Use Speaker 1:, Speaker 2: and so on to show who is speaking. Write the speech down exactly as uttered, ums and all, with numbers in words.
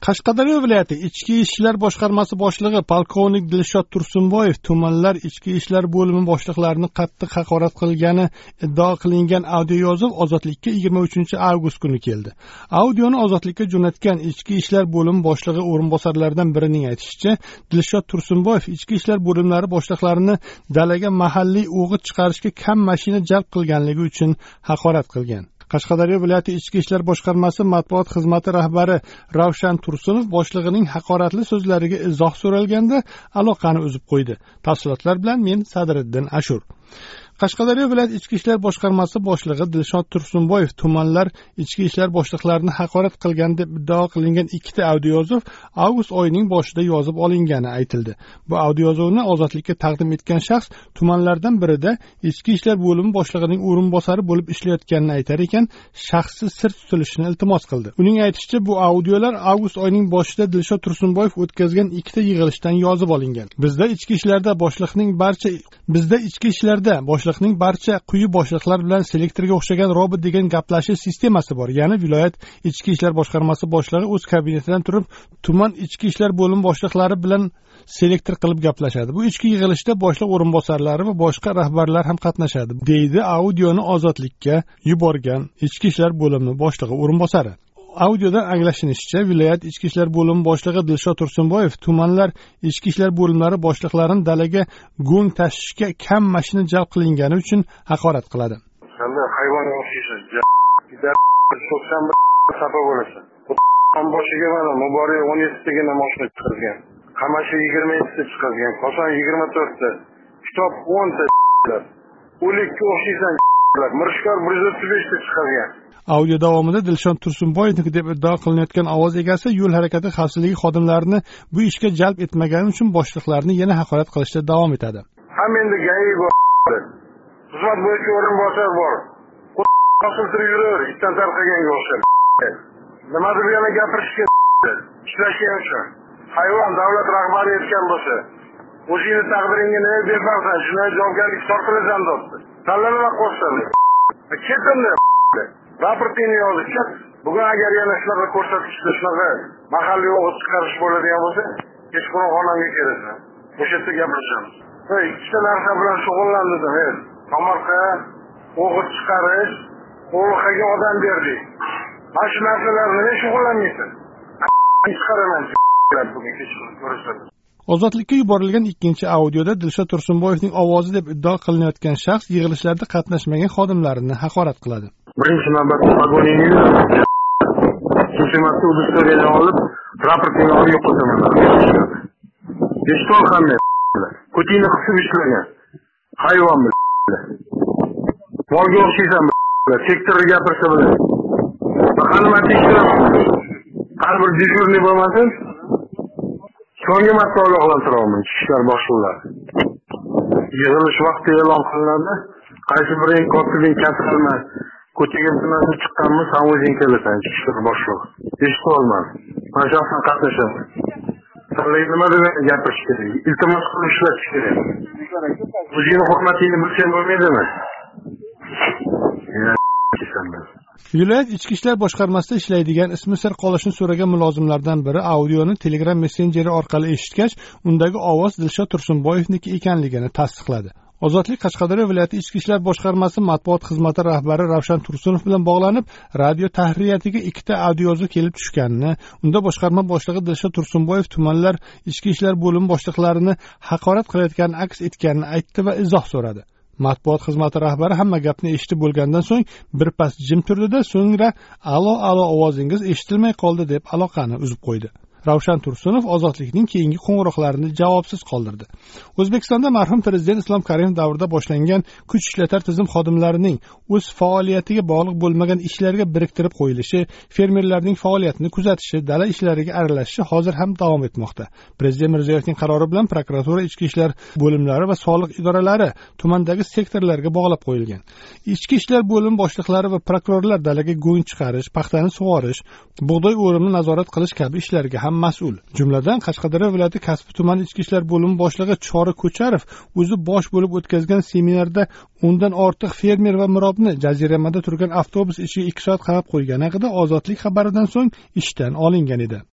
Speaker 1: Qashqadaryo viloyati Ichki ishlar boshqarmasi boshlig'i polkovnik Dilshod Tursunboyev tumanlar ichki ishlar bo'limi boshliqlarini qattiq haqorat qilgani iddao qilingan audio yozuv Ozodlikka yigirma uchinchi avgust kuni keldi. Audioni Ozodlikka jo'natgan ichki ishlar bo'limi boshlig'i o'rinbosarlaridan birining aytishicha, Dilshod Tursunboyev ichki ishlar bo'limlari boshliqlarini dalaga mahalliy o'g'it chiqarishga kam mashina jalb qilganligi uchun haqorat qilgan. Qashqadaryo viloyati Ichki ishlar boshqarmasi matbuot xizmati rahbari Ravshan Tursunov boshlig'ining haqoratli so'zlariga izoh so'ralganda aloqani uzib qo'ydi. Tafsilotlar bilan men Sadriddin Ashur. Qashqadaryo viloyat ichki ishlar boshqarmasi boshlig'i Dilshod Tursunboyev tumanlar ichki ishlar boshliqlarini haqorat qilgan deb iddao qilingan ikkita audio yozuv avgust oyining boshida yozib olingani aytildi. Bu audio yozuvni Ozodlikka taqdim etgan shaxs tumanlardan birida ichki ishlar bo'limi boshlig'ining o'rinbosari bo'lib ishlayotganini aytar ekan, shaxsi sir tutilishini iltimos qildi. Uning aytishicha, bu audiolar avgust oyining boshida Dilshod Tursunboyev o'tkazgan ikkita yig'ilishdan yozib olingan. Bizda ichki ishlarda boshliqning barcha bizda ichki ishlarda boshliqning barcha quyi boshliqlar bilan selektorga o'xshagan robot degan gaplashish sistemasi bor. Ya'ni viloyat ichki ishlar boshqarmasi boshlig'i o'z kabinetidan turib, tuman ichki ishlar bo'limi boshliqlari bilan selektor qilib gaplashadi. Bu ichki yig'ilishda boshliq o'rinbosarlari va boshqa rahbarlar ham qatnashadi, deydi audioni Ozodlikka yuborgan ichki ishlar bo'limi boshlig'i o'rinbosari. Audiodan anglashinishicha, viloyat ichki ishlar bo'limi boshlig'i Dilshod Tursunboyev tumanlar ichki ishlar bo'limlari boshliqlarini dalaga go'ng tashishga kam mashina jalb qilingani uchun haqorat qiladi.
Speaker 2: Qanday hayvonga o'xshaysan? So'ksan safa bo'lasan. Boshiga mana Muborak o'n yettitagina mashina chiqargan. Qamashi yigirma yettita chiqargan. Qo'shan yigirma to'rtta. Kitob o'nta. O'likka o'xshaysan. Mirishkor bir yuz o'ttiz beshta chiqargan.
Speaker 1: Audio davomida Dilshod Tursunboyevniki deb iddao qilinayotgan ovoz egasi yo'l harakati xavfsizligi xodimlarini bu ishga jalb etmagani uchun boshliqlarni yana haqorat qilishda davom etadi.
Speaker 2: Ham endi gayi bor. Xizmat bo'yicha o'rinbosar bor. Qo'shiltirib yurar, itdan tarqaganga o'xshar. Nimadir yana gapirishga ishlashga o'xshar. Hayvon davlat rahbari etgan bo'lsa, o'zingni taqdiringga nima bermaqsan, shunday javobgarlik tortilasan do'st. Tanlama qo'shsan. Ketimdi. Raportini yozib ket. Bugun agar yana shunaqa ko'rsatishda shunaqa mahalliy o'g'it chiqarish bo'ladigan bo'lsa, kechqurun xonamga kelasan. O'sha yerda gaplashamiz. Hey, ikkita narsa bilan shug'ullandim, men. Tomorqa o'g'it chiqarish, o'g'itga odam berdik. Mana shu narsalar bilan shug'ullanmaysan. Chiqaraman. Bugun kechqurun ko'rsating.
Speaker 1: Ozodlikka yuborilgan ikkinchi audioda Dilshod Tursunboyevning ovozi deb iddao qilinayotgan shaxs yig'ilishlarda qatnashmagan xodimlarini haqorat qiladi.
Speaker 2: Birinchi navbatda vagoningiz ikkinchi marta udustoriyani olib, raportingni olib yo'qotaman. Eshitol hamma. Ko'tingni qisib ishlagan. Hayvon bilan. Molga o'xshaysan. Sektorga gapirsa bo'ladi. Qanday ishlar? Har bir dejurniy bo'lmasin. So'nggi marta ogohlantiraman ishlar boshliqlar. Yig'ilish vaqti e'lon qilinadi. Qaysi biring ko'pchilik katilmas. Ko'chaga bilan chiqqanmi, sen o'zing kelasan, ishlar boshlig'i. Eshitib olmadi. Men shaxsan qatnashaman. Sizlar nima deb gapirish kerak? Iltimos qilib ishlash kerak. O'zingni hurmatingni bilsang bo'lmaydimi?
Speaker 1: Viloyat ichki ishlar boshqarmasida ishlaydigan ismi sir qolishni so'ragan mulozimlardan biri audioni Telegram messenjeri orqali eshitgach, undagi ovoz Dilshod Tursunboyevniki ekanligini tasdiqladi. Ozodlik Qashqadaryo viloyati ichki ishlar boshqarmasi matbuot xizmati rahbari Ravshan Tursunov bilan bog'lanib, radio tahriyatiga ikkita audio yozuv kelib tushganini, unda boshqarma boshlig'i Dilshod Tursunboyev tumanlar ichki ishlar bo'limi boshliqlarini haqorat qilayotganini aks etganini aytdi va izoh so'radi. Matbuot xizmati rahbari hamma gapni eshitib bo'lgandan so'ng birpas jim turdi-da, so'ngra "Alo, alo, ovozingiz eshitilmay qoldi" deb aloqani uzib qo'ydi. Ravshan Tursunov Ozodlikning keyingi qo'ng'iroqlarini javobsiz qoldirdi. O'zbekistonda marhum prezident Islom Karimov davrida boshlangan kuch ishlatar tizim xodimlarining o'z faoliyatiga bog'liq bo'lmagan ishlarga biriktirib qo'yilishi, fermerlarning faoliyatini kuzatishi, dala ishlariga aralashishi hozir ham davom etmoqda. Prezident Mirziyoyevning qarori bilan prokuratura, ichki ishlar bo'limlari va soliq idoralari tumandagi sektorlarga bog'lab qo'yilgan. Ichki ishlar bo'limi boshliqlari va prokurorlar dalaga go'ng chiqarish, paxtani sug'orish, bug'doy o'rimini nazorat qilish kabi ishlarga ham mas'ul. Jumladan Qashqadaryo viloyati Kasbi tumani ichki ishlar bo'limi boshlig'i Chori Ko'charov o'zi bosh bo'lib o'tkazgan seminarda o'ndan ortiq fermer va mirobni jaziramada turgan avtobus ichiga ikki soat qamab qo'ygani haqida Ozodlik xabaridan so'ng ishdan olingan edi.